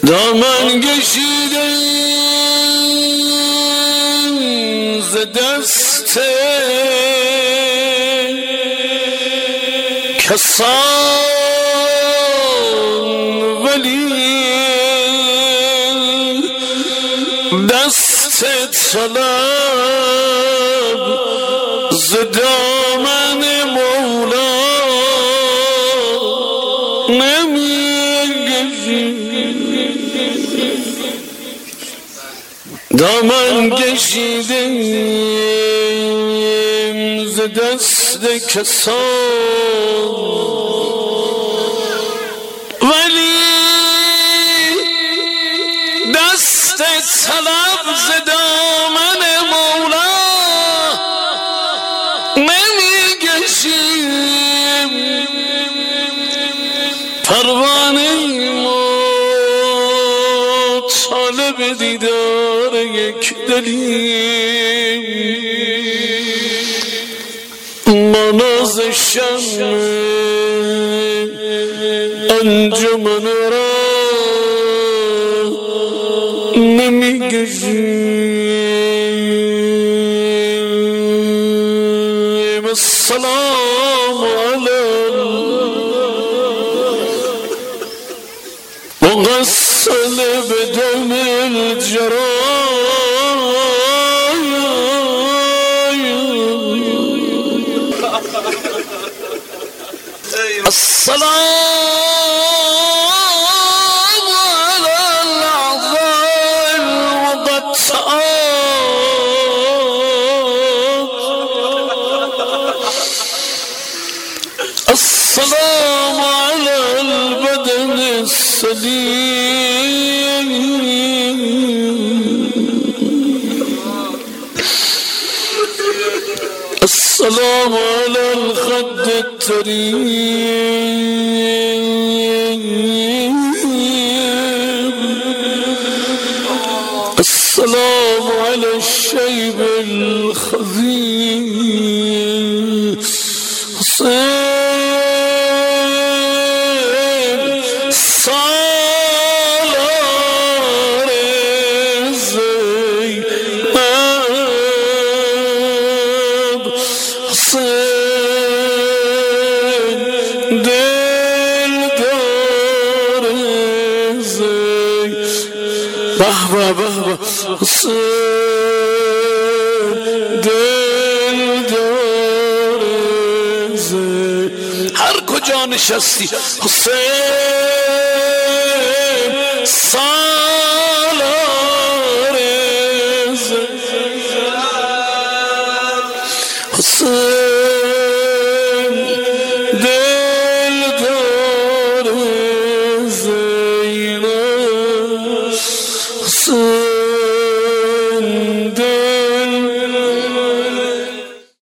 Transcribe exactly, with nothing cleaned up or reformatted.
دامن کشیدم ز دست کسان ولی دست طلب ز دامن مولا دامن کشیدم ز دست کسان ولی دست طلب ز دامن مولا نمی کشیم. پروانه ما طالب دیدار یک دلیم، ما ناز شمع انجمن را نمی کشیم. السلام علی مغسل بدم الجراح. السلام على الأعضاء المبتعات. السلام على البدن السليم. السلام على الخد التريم. السلام على الشيب الخفيف. حسين سالار زينب. حسين دلدار زينب. بهبه بهبه حسين دلدار زينب. هر کجا نشستی حسین